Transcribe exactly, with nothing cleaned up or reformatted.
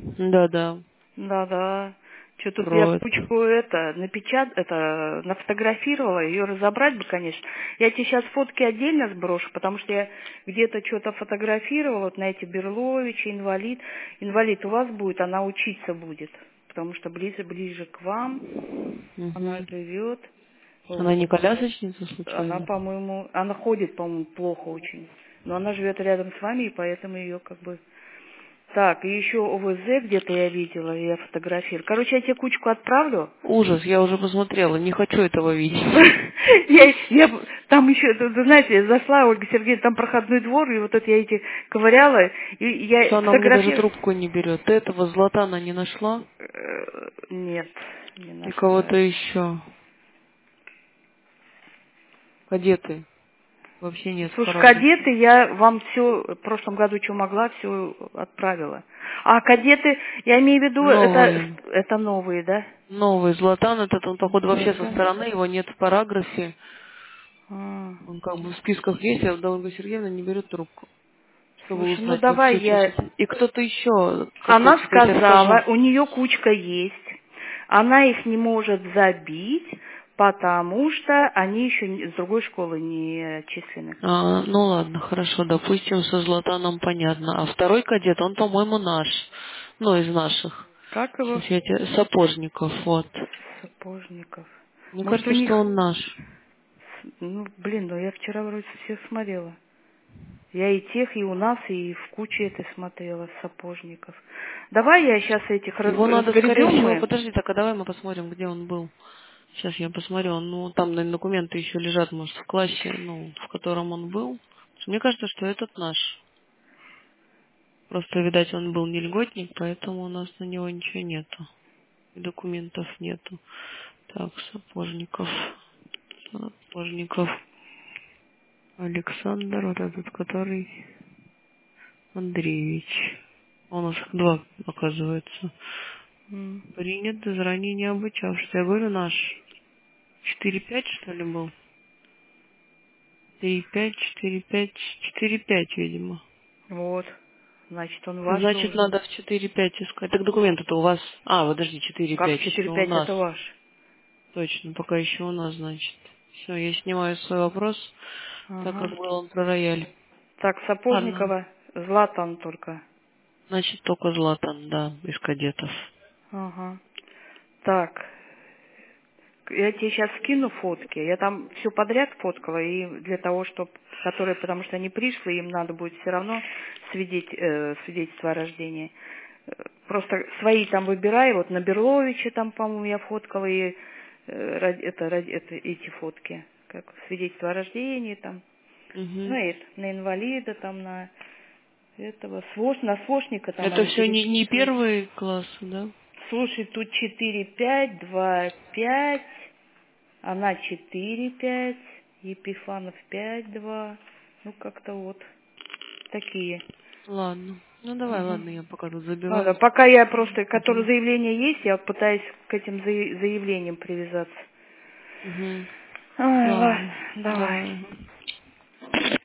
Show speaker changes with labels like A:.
A: Да-да.
B: Да-да. Что тут я
A: Кроет.
B: кучку это напечат, это нафотографировала, ее разобрать бы, конечно. Я тебе сейчас фотки отдельно сброшу, потому что я где-то что-то фотографировала, вот на эти Берловичи, инвалид. Инвалид у вас будет, она учиться будет, потому что ближе, ближе к вам она
A: Угу.
B: живет.
A: Она не
B: Вот.
A: колясочница
B: Она,
A: случайно?
B: по-моему, она ходит, по-моему, плохо очень. Но она живет рядом с вами, и поэтому ее как бы... Так, и еще ОВЗ где-то я видела, я фотографировала. Короче, я тебе кучку отправлю.
A: Ужас, я уже посмотрела, не хочу этого видеть.
B: Я, я там еще, ты ты знаете, я зашла, Ольга Сергеевна, там проходной двор, и вот это я эти ковыряла, и я
A: Что она мне даже
B: фотографировала.
A: трубку не берет. Ты этого Златана не нашла?
B: Э, Нет, не
A: И
B: нашла.
A: кого-то еще. Кадеты. Вообще нет в
B: Слушай,
A: параграфе.
B: кадеты, я вам все в прошлом году, что могла, все отправила. А кадеты, я имею в виду, это,
A: Новые.
B: это новые, да?
A: Новый Златан, этот он, походу, вообще со
B: Нифига.
A: стороны, его нет в параграфе.
B: А.
A: Он как бы в списках есть, а Ольга Сергеевна не берет трубку, чтобы
B: Слушай, ну
A: узнать
B: давай
A: вообще, что
B: я...
A: сейчас. И кто-то еще, какой-то,
B: Она
A: сейчас я тебе
B: сказала,
A: расскажу.
B: у нее кучка есть, она их не может забить, потому что они еще не- с другой школы не отчислены.
A: А, ну ладно, хорошо, допустим, со Златаном понятно. А второй кадет, он, по-моему, наш. Ну, из наших.
B: Как его?
A: Сейчас я тебе... Сапожников, вот.
B: Сапожников.
A: Мне
B: Может, у
A: кажется, что
B: них...
A: он наш.
B: Ну, блин, ну я вчера вроде всех смотрела. Я и тех, и у нас, и в куче это смотрела, сапожников. Давай я сейчас этих раз-
A: Его надо, скорее
B: разгребем
A: всего,
B: мы.
A: подожди, так а давай мы посмотрим, где он был. Сейчас я посмотрю, ну, там, наверное, документы еще лежат, может, в классе, ну, в котором он был. Мне кажется, что этот наш. Просто, видать, он был не льготник, поэтому у нас на него ничего нету. И документов нету. Так, Сапожников. Сапожников. Александр, вот этот, который... Андреевич. У нас их два, оказывается.
B: М.
A: Принят из ранее не обучавшийся. Я говорю, наш. четыре пять, что ли, был? три пять, четыре пять, четыре пять, видимо.
B: Вот. Значит, он ваш
A: Значит,
B: должен.
A: надо в четыре пять искать. Так документы-то у вас... А, подожди, четыре
B: Как
A: пять
B: четыре
A: еще у
B: пять
A: нас.
B: это ваш?
A: Точно, пока еще у нас, значит. Все, я снимаю свой вопрос, так как
B: Ага.
A: был он про рояль.
B: Так,
A: Ладно.
B: Сапожникова, Златан только.
A: Значит, только Златан, да, из кадетов.
B: Ага. Так, я тебе сейчас скину фотки. Я там все подряд фоткала, и для того, чтобы, которые, потому что они пришли, им надо будет все равно свидеть, э, свидетельство о рождении. Э, Просто свои там выбирай, вот на Берловиче там, по-моему, я фоткала, и э, ради- это, ради- это, эти фотки, как свидетельство о рождении там, ну
A: Угу.
B: и это, на инвалида там, на этого, свош, на свошника там
A: Это
B: они
A: все не, не
B: переписываются.
A: первый класс, да?
B: Слушай, тут четыре пять, два пять, она четыре пять, Епифанов пять два, ну как-то вот такие.
A: Ладно. Ну давай,
B: Угу.
A: ладно, я пока тут
B: Ладно,
A: забиваю.
B: пока я просто, которые
A: Угу.
B: заявления есть, я вот пытаюсь к этим зая- заявлениям привязаться.
A: Угу.
B: Ой, ладно,
A: Ладно,
B: давай.
A: давай.